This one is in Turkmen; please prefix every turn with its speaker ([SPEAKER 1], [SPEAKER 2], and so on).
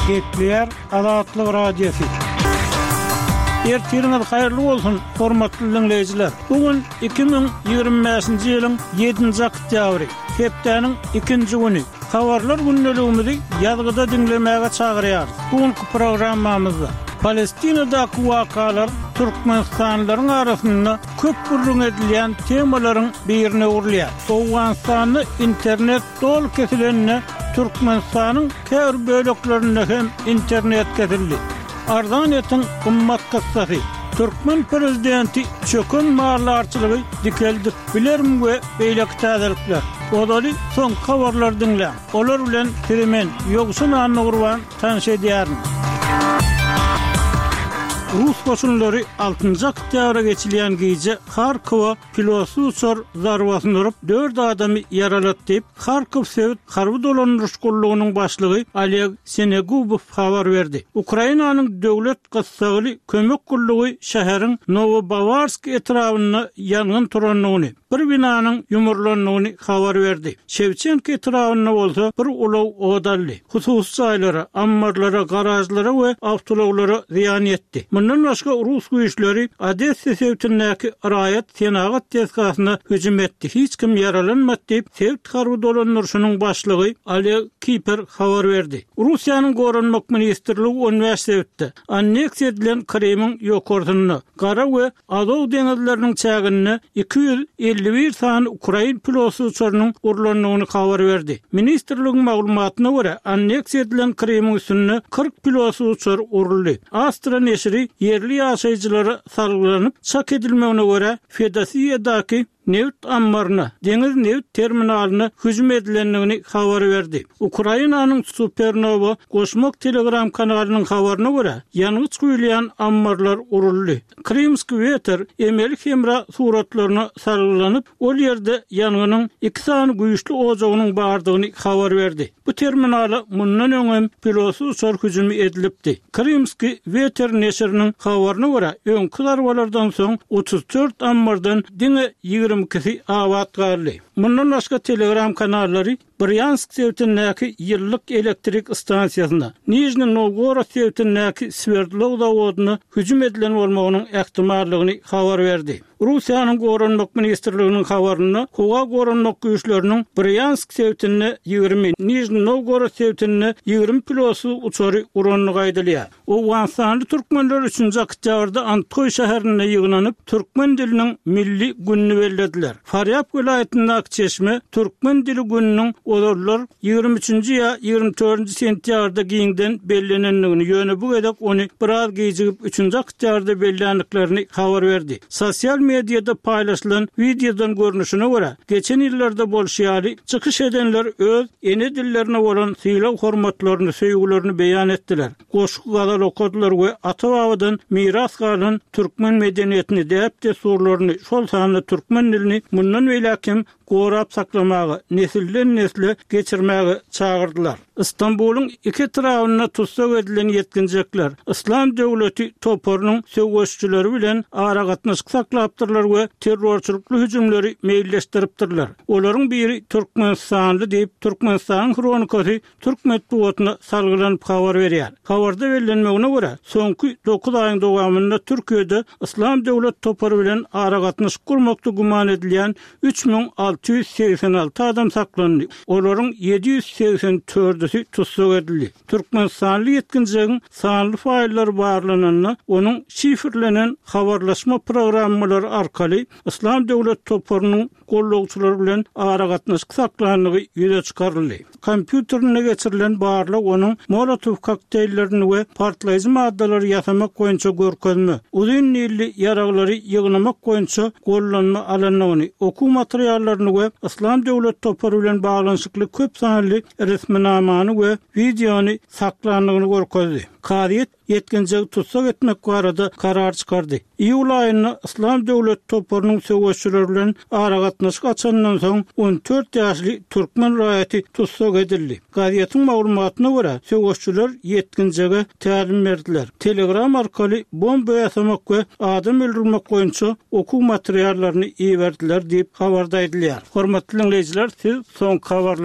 [SPEAKER 1] Kepler Azatlyk Radiosu. Ertiriniz hayırlı olsun, hormatly dinleyijiler. Bugün 2025-nji ýylyň 7-nji oktýabry, hepdeniň 2-nji güni. Habarlar günneligimizi ýazgyda dinlemäge çagyrýarys. Bugünkü programmamyzda Palestinadaky wakalar Türkmenistanlaryň arasynda köp gurrun edilýän temalaryň birine urulýar. Owganstany internet dol kesilenine Türkmenistanyň käbir böleklerinde hem internet kesildi. Arzaniýetin gymmat kıssasy. Türkmen prezidenti çökün maarlarçylygy dikeldi. Bilerim we beýleki täzelikler. Odaly son habarlar dinle. Olar bilen Türkmen ýogsun anny gurban tanış edýärin. Rus koşunları 6-njy oktýabra geçilýän gece Harkowa pilotsuzor zarbasyny urup 4 adamy yaralatdy diýip Harkov Sowet harby dolandyryş gollugynyň başlygy Oleg Senegubov habar berdi. Ukrainanyň döwlet gyssaly kömek gollugy şäheriň Novobavarsk etrawyna ýangyn turanlygyny, bir binanyň ýumurlanlygyny habar berdi. Şevçenko etrawyna bolsa bir ulaw odally. Hususy aýlara, ammarlara, garajlara we awtologlara ziýan ýetdi. Bundan başga Rus güýçleri Odessa sewtindäki Raýat Senagat teskasyna hüjüm etdi. Hiç kim yaralanmady diýip Sewt harby dolandyryşynyň başlygy Oleg Kiper habar berdi. Russiýanyň Goranmak ministrligi 15 Sewtde anneksiýa edilen Krymyň ýokardyny, Gara we Azow deňizleriniň çägini 251 san Ukrain pilotsuzlarynyň urlanlygyny habar berdi. Ministrligiň maglumatyna görä anneksiýa edilen Krymyň üstüne 40 pilotsuzlar uruldy. Astra neşri yerli ýaşaýjylara salgylanyp çak edilmegine görä Fedasiýadaky neft ambarına, deniz neft terminalyna hüjüm edilenligini habar berdi. Ukrainanyň Supernova goşmak telegram kanalynyň habaryna görä, ýanygyç güýleýän ambarlar uruldy. Krymski Veter emeli hemra suratlaryna sargylanyp, ol ýerde ýanygynyň 2 sany güýçli ojagynyň bardygyny habar berdi. Bu terminala mundan öňem pilotsuzlar hüjümi edilipdi. Krymski Veter neşriniň habaryna görä, öňkü zarbalardan soň 34 ambardan diňe 20 kişi awat garly. Mundan başga telegram kanallary Bryansk sewtindäki ýyllyk elektrik stansiýasyna, Nijni Novgorod sewtindäki Sverdlov zawodyna hüjüm edilen bolmagynyň ähtimallygyny habar berdi. Russiýanyň Goranmak ministrliginiň habaryna howa goranmak güýçleriniň Bryansk sewtinde 20, Nijni Novgorod sewtinde 20 pilotsuz uçary uranlygy aýdylýar. Owganstany türkmenler 3-nji oktýabrda Antkoy şäherine ýygnanyp türkmen diliniň milli gününi bellediler. Faryab vilayetindäki çeşme türkmen dili gününiň olarlar 23-nji ýa 24-nji sentýarda giňden bellenenligini ýöne bu gedek ony biraz gejigip 3-nji oktýarda bellenliklerini habar berdi. Sosial mediada paýlaşylan videodan görnüşine görä, geçen ýyllarda bolşýary çykyş edenler öz ene dillerine bolan syýlaw hormatlaryny, söýgülerini beýan etdiler. Goşuk gazal okadylar we ata-babadan miras galan türkmen medeniýetini däpde surlaryny, şol sany türkmen dilini mundan beýlekim gorap saklamagy, nesilden nesle geçirmäge çagyrdylar. İstanbulyň iki tarawyna tutsak edilen yetkinjekler İslam döwleti toparynyň söwgeççileri bilen ara gatnaşyk saklapdyrlar we terrorçylykly hüjümleri meýilleşdiripdirler. Olaryň biri Türkmenistanly diýip Türkmenistan kronikasy Türk medeniýetine salgylanyp habar berýär. Habarda bellenmegine görä, soňky 9 aýyň dowamında Türkiýede İslam döwlet topary bilen ara gatnaşyk gurmakda guman edilýän 3686 adam saklandy. Olaryň 784 tutsak edildi. Türkmenistanly yetkinjiň sanly faýllar barlanyny, onuň şifrlenen habarlaşma programmalary arkaly İslam döwlet toparynyň gollagçylary bilen ara gatnaşyk saklanlygy ýüze çykaryldy. Kompýuterine geçirilen barlyk onuň Molotov kokteýllerini we partlaýjy maddalary ýasamak goýunça görkezme, uzun ýylly ýaraglary ýygnamak goýunça gollanma alanyny, oku materiallaryny we İslam döwlet topary bilen baglanyşykly köp sanly resminamany we videony saklanlygyny görkezdi. Karyet yetkinjek tutsak etmek barada karar çykardy. Iýul aýyna İslam döwlet toparynyň söwgeççileri bilen ara gatnaşyk açandan soň 14 ýaşly türkmen raýaty tutsak edildi. Gaziýetiň maglumatyna görä, söwgeççiler yetkinjege tälim berdiler. Telegram arkaly bomba ýasamak we adam öldürmek goýunça oku materiallaryny iýerdiler diýip habarda edilýär. Hormatly dinleýijiler, siz soň habarlar